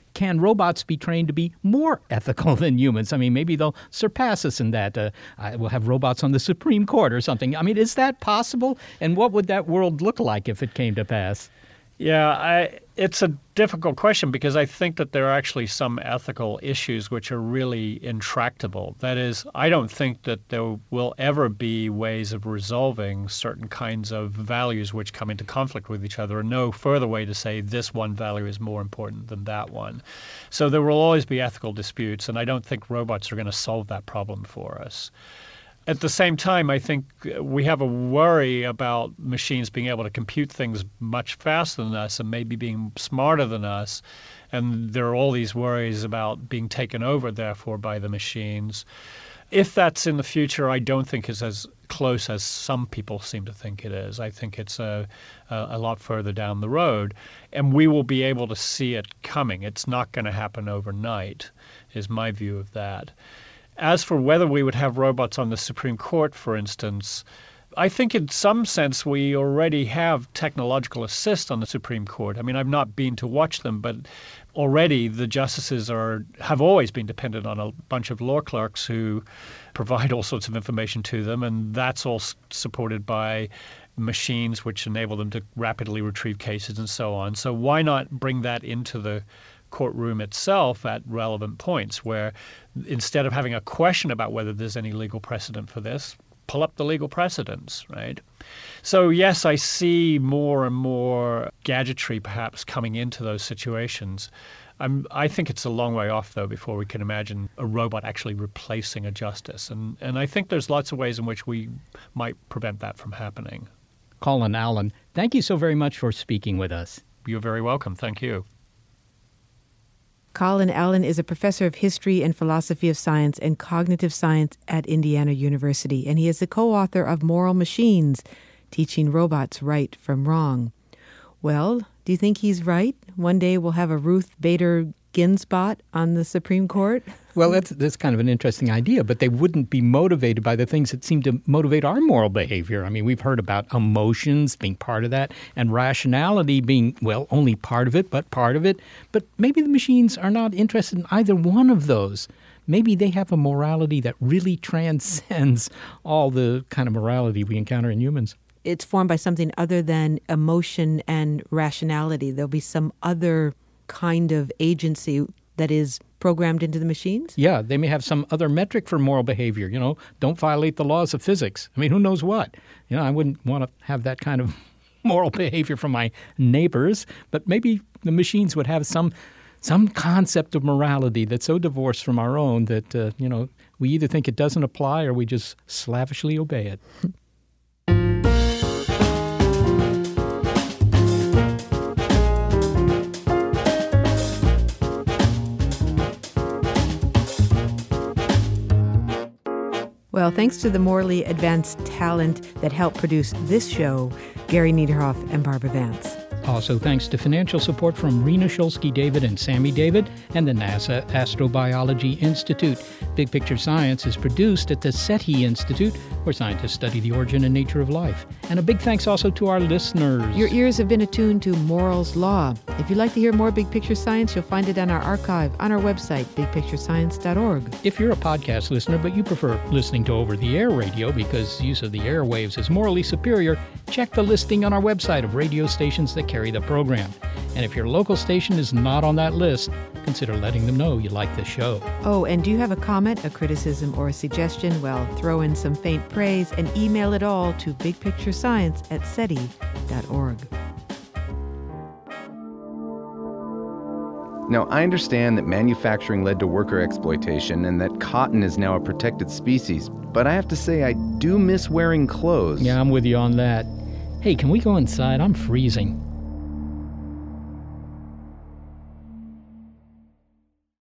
can robots be trained to be more ethical than humans? I mean, maybe they'll surpass us in that. Uh, we'll have robots on the Supreme Court or something. I mean, is that possible? And what would that world look like if it came to pass? Yeah, I, it's a difficult question because I think that there are actually some ethical issues which are really intractable. That is, I don't think that there will ever be ways of resolving certain kinds of values which come into conflict with each other, and no further way to say this one value is more important than that one. So there will always be ethical disputes, and I don't think robots are going to solve that problem for us. At the same time, I think we have a worry about machines being able to compute things much faster than us and maybe being smarter than us. And there are all these worries about being taken over, therefore, by the machines. If that's in the future, I don't think it's as close as some people seem to think it is. I think it's a, a, a lot further down the road. And we will be able to see it coming. It's not going to happen overnight, is my view of that. As for whether we would have robots on the Supreme Court, for instance, I think in some sense we already have technological assist on the Supreme Court. I mean, I've not been to watch them, but already the justices are have always been dependent on a bunch of law clerks who provide all sorts of information to them, and that's all supported by machines which enable them to rapidly retrieve cases and so on. So why not bring that into the courtroom itself at relevant points where instead of having a question about whether there's any legal precedent for this, pull up the legal precedents, right? So yes, I see more and more gadgetry perhaps coming into those situations. I'm, I think it's a long way off, though, before we can imagine a robot actually replacing a justice. And, and I think there's lots of ways in which we might prevent that from happening. Colin Allen, thank you so very much for speaking with us. You're very welcome. Thank you. Colin Allen is a professor of history and philosophy of science and cognitive science at Indiana University, and he is the co-author of Moral Machines, Teaching Robots Right from Wrong. Well, do you think he's right? One day we'll have a Ruth Bader Ginsburg on the Supreme Court? Well, that's that's kind of an interesting idea, but they wouldn't be motivated by the things that seem to motivate our moral behavior. I mean, we've heard about emotions being part of that and rationality being, well, only part of it, but part of it. But maybe the machines are not interested in either one of those. Maybe they have a morality that really transcends all the kind of morality we encounter in humans. It's formed by something other than emotion and rationality. There'll be some other kind of agency that is programmed into the machines? Yeah, they may have some other metric for moral behavior. You know, don't violate the laws of physics. I mean, who knows what? You know, I wouldn't want to have that kind of moral behavior from my neighbors, but maybe the machines would have some some concept of morality that's so divorced from our own that, uh, you know, we either think it doesn't apply or we just slavishly obey it. Well, thanks to the morally advanced talent that helped produce this show, Gary Niederhoff and Barbara Vance. Also, thanks to financial support from Rena Shulsky-David and Sammy David and the NASA Astrobiology Institute. Big Picture Science is produced at the SETI Institute, where scientists study the origin and nature of life. And a big thanks also to our listeners. Your ears have been attuned to Moral's Law. If you'd like to hear more Big Picture Science, you'll find it on our archive on our website, big picture science dot org. If you're a podcast listener, but you prefer listening to over-the-air radio because use of the airwaves is morally superior, check the listing on our website of radio stations that carry the program. And if your local station is not on that list, consider letting them know you like the show. Oh, and do you have a comment, a criticism, or a suggestion? Well, throw in some faint praise and email it all to big picture science at seti dot org. Now, I understand that manufacturing led to worker exploitation and that cotton is now a protected species, but I have to say I do miss wearing clothes. Yeah, I'm with you on that. Hey, can we go inside? I'm freezing.